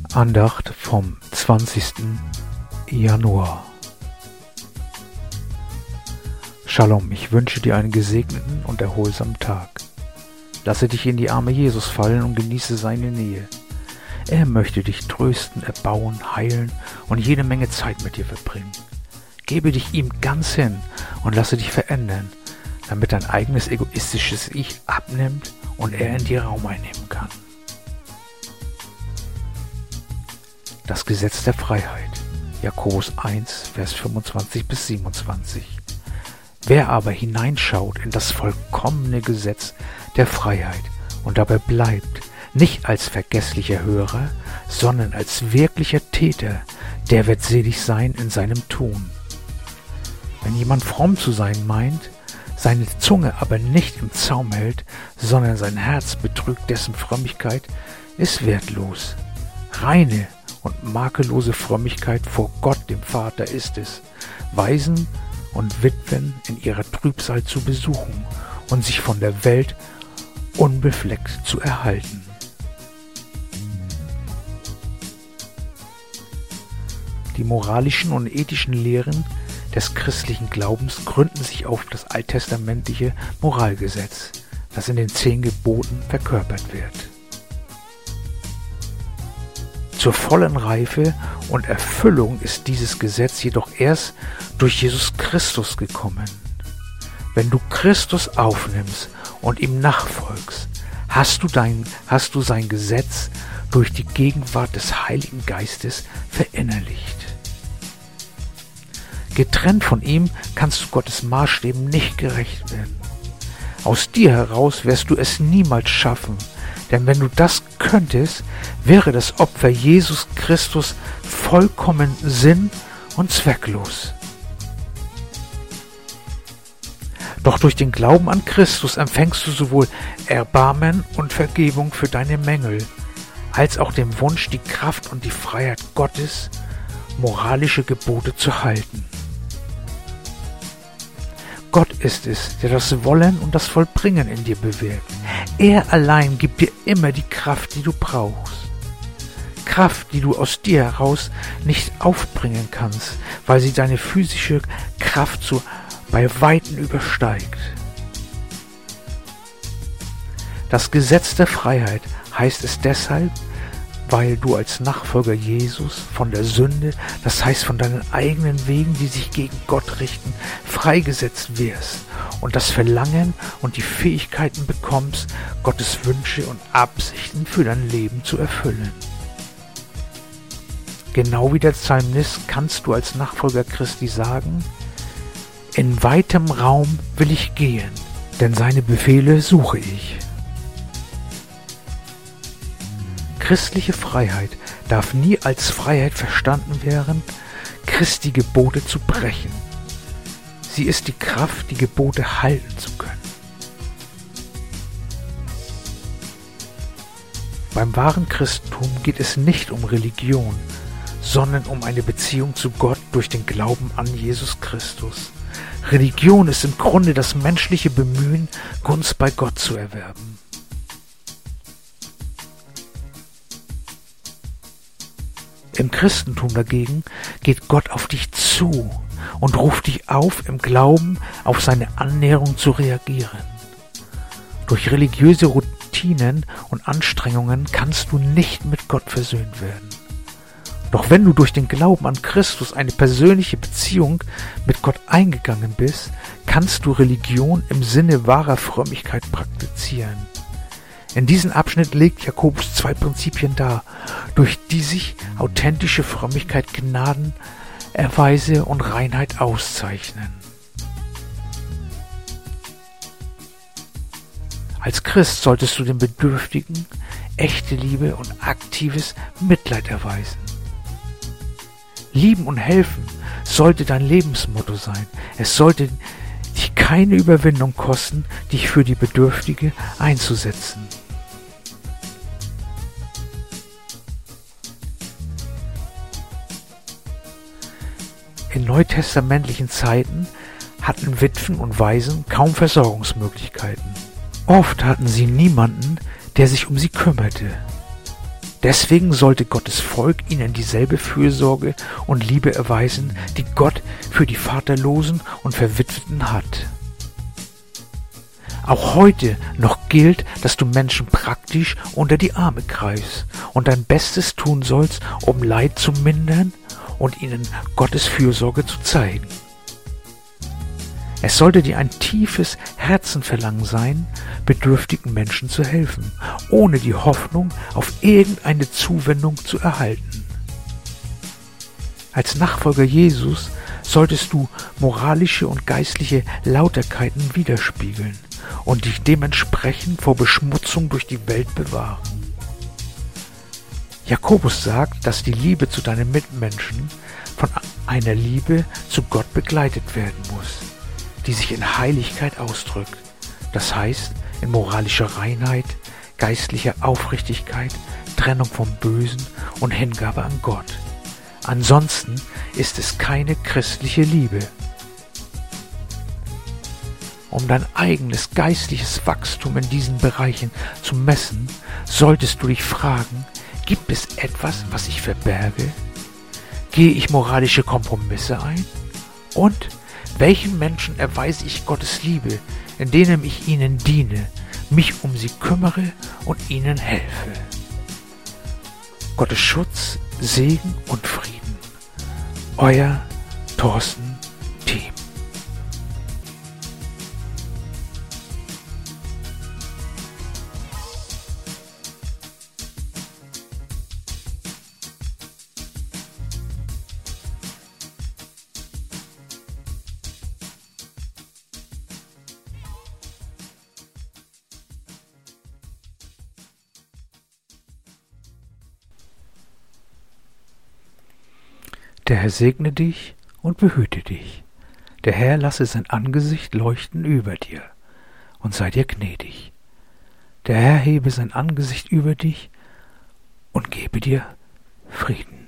Andacht vom 20. Januar. Shalom, ich wünsche dir einen gesegneten und erholsamen Tag. Lasse dich in die Arme Jesus fallen und genieße seine Nähe. Er möchte dich trösten, erbauen, heilen und jede Menge Zeit mit dir verbringen. Gebe dich ihm ganz hin und lasse dich verändern, damit dein eigenes egoistisches Ich abnimmt und er in dir Raum einnehmen kann. Das Gesetz der Freiheit, Jakobus 1, Vers 25 bis 27. Wer aber hineinschaut in das vollkommene Gesetz der Freiheit und dabei bleibt, nicht als vergesslicher Hörer, sondern als wirklicher Täter, der wird selig sein in seinem Tun. Wenn jemand fromm zu sein meint, seine Zunge aber nicht im Zaum hält, sondern sein Herz betrügt, dessen Frömmigkeit ist wertlos. Reine und makellose Frömmigkeit vor Gott, dem Vater, ist es, Waisen und Witwen in ihrer Trübsal zu besuchen und sich von der Welt unbefleckt zu erhalten. Die moralischen und ethischen Lehren des christlichen Glaubens gründen sich auf das alttestamentliche Moralgesetz, das in den 10 Geboten verkörpert wird. Zur vollen Reife und Erfüllung ist dieses Gesetz jedoch erst durch Jesus Christus gekommen. Wenn du Christus aufnimmst und ihm nachfolgst, hast du sein Gesetz durch die Gegenwart des Heiligen Geistes verinnerlicht. Getrennt von ihm kannst du Gottes Maßstäben nicht gerecht werden. Aus dir heraus wirst du es niemals schaffen, denn wenn du das könntest, wäre das Opfer Jesus Christus vollkommen sinn- und zwecklos. Doch durch den Glauben an Christus empfängst du sowohl Erbarmen und Vergebung für deine Mängel, als auch den Wunsch, die Kraft und die Freiheit Gottes, moralische Gebote zu halten. Gott ist es, der das Wollen und das Vollbringen in dir bewirkt. Er allein gibt dir immer die Kraft, die du brauchst. Kraft, die du aus dir heraus nicht aufbringen kannst, weil sie deine physische Kraft so bei Weitem übersteigt. Das Gesetz der Freiheit heißt es deshalb, weil du als Nachfolger Jesus von der Sünde, das heißt von deinen eigenen Wegen, die sich gegen Gott richten, freigesetzt wirst und das Verlangen und die Fähigkeiten bekommst, Gottes Wünsche und Absichten für dein Leben zu erfüllen. Genau wie der Psalmist kannst du als Nachfolger Christi sagen: In weitem Raum will ich gehen, denn seine Befehle suche ich. Christliche Freiheit darf nie als Freiheit verstanden werden, Christi Gebote zu brechen. Sie ist die Kraft, die Gebote halten zu können. Beim wahren Christentum geht es nicht um Religion, sondern um eine Beziehung zu Gott durch den Glauben an Jesus Christus. Religion ist im Grunde das menschliche Bemühen, Gunst bei Gott zu erwerben. Im Christentum dagegen geht Gott auf dich zu und ruft dich auf, im Glauben auf seine Annäherung zu reagieren. Durch religiöse Routinen und Anstrengungen kannst du nicht mit Gott versöhnt werden. Doch wenn du durch den Glauben an Christus eine persönliche Beziehung mit Gott eingegangen bist, kannst du Religion im Sinne wahrer Frömmigkeit praktizieren. In diesem Abschnitt legt Jakobus 2 Prinzipien dar, durch die sich authentische Frömmigkeit, Gnadenerweise und Reinheit auszeichnen. Als Christ solltest du den Bedürftigen echte Liebe und aktives Mitleid erweisen. Lieben und helfen sollte dein Lebensmotto sein. Es sollte dich keine Überwindung kosten, dich für die Bedürftige einzusetzen. In neutestamentlichen Zeiten hatten Witwen und Waisen kaum Versorgungsmöglichkeiten. Oft hatten sie niemanden, der sich um sie kümmerte. Deswegen sollte Gottes Volk ihnen dieselbe Fürsorge und Liebe erweisen, die Gott für die Vaterlosen und Verwitweten hat. Auch heute noch gilt, dass du Menschen praktisch unter die Arme greifst und dein Bestes tun sollst, um Leid zu mindern und ihnen Gottes Fürsorge zu zeigen. Es sollte dir ein tiefes Herzenverlangen sein, bedürftigen Menschen zu helfen, ohne die Hoffnung auf irgendeine Zuwendung zu erhalten. Als Nachfolger Jesus solltest du moralische und geistliche Lauterkeiten widerspiegeln und dich dementsprechend vor Beschmutzung durch die Welt bewahren. Jakobus sagt, dass die Liebe zu deinen Mitmenschen von einer Liebe zu Gott begleitet werden muss, die sich in Heiligkeit ausdrückt, das heißt in moralischer Reinheit, geistlicher Aufrichtigkeit, Trennung vom Bösen und Hingabe an Gott. Ansonsten ist es keine christliche Liebe. Um dein eigenes geistliches Wachstum in diesen Bereichen zu messen, solltest du dich fragen, gibt es etwas, was ich verberge? Gehe ich moralische Kompromisse ein? Und welchen Menschen erweise ich Gottes Liebe, indem ich ihnen diene, mich um sie kümmere und ihnen helfe? Gottes Schutz, Segen und Frieden. Euer Thorsten Thiem. Der Herr segne dich und behüte dich. Der Herr lasse sein Angesicht leuchten über dir und sei dir gnädig. Der Herr hebe sein Angesicht über dich und gebe dir Frieden.